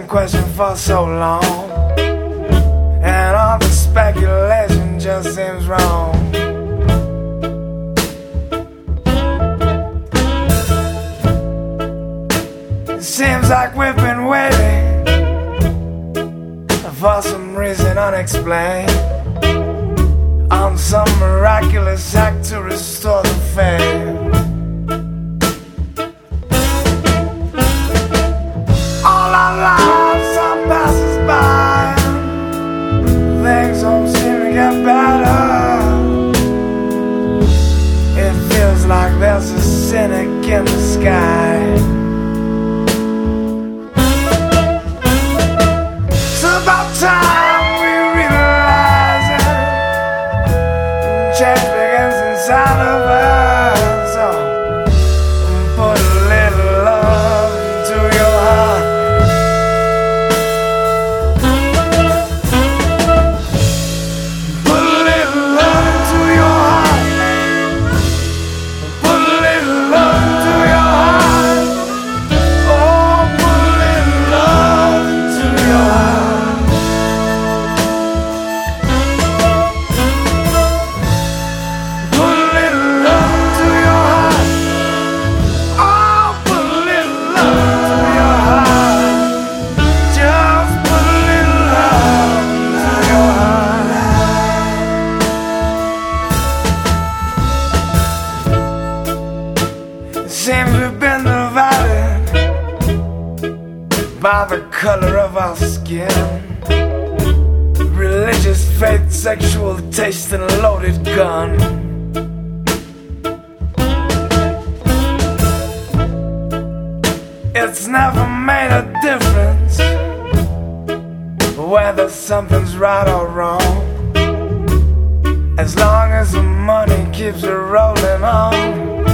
question for so long, and all the speculation just seems wrong. It seems like we've been waiting for some reason unexplained, on some miraculous act to restore the faith. All our lives are passes by, things don't seem to get better. It feels like there's a cynic in the sky. It's about time we realize it. Change begins inside of us. So put a little love into your heart. Put a little love into your heart. Put a little love into your heart. Oh, put a little love into your heart. Put a little love into your heart. Oh, put a little love into your heart. Just put a little love into your heart. It seems we've been divided by the color of our skin, religious faith, sexual taste, and a loaded gun. It's never made a difference whether something's right or wrong, as long as the money keeps it rolling on.